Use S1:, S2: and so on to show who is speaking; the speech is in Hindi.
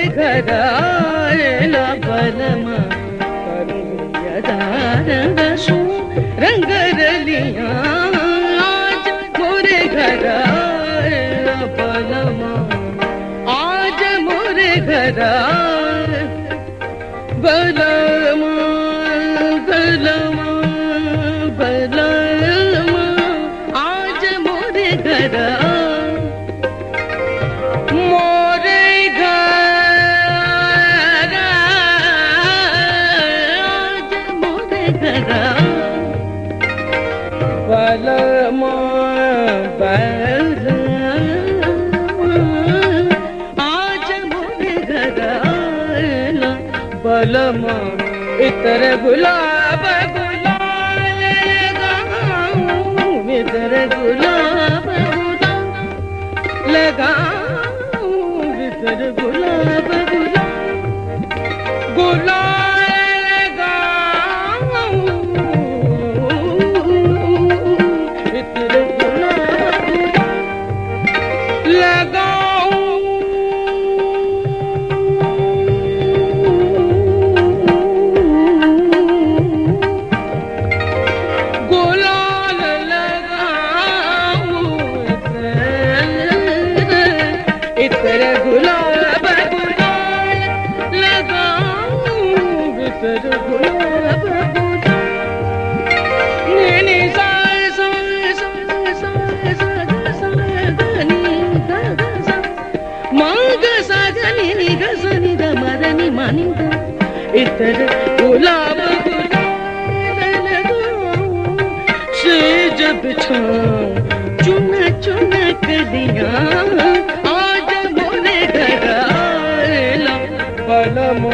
S1: घर आएला बलमा रंगसू रंग रलिया आज मोरे घर आएला बलमा आज मोरे घर बलमा बलमा बलमा आज मोरे घर बलमा आज मोरे घर आएला बलमा इतर गुलाब गुलाल लगाऊं इतर गुलाब गुलाल लगाऊं इतर गुलाब गुलाल गुलाल इतर गुलाब गुलाल लगाऊं सेज बिछाऊं चुना चुना कलियां आज मोरे घर आएला बलमा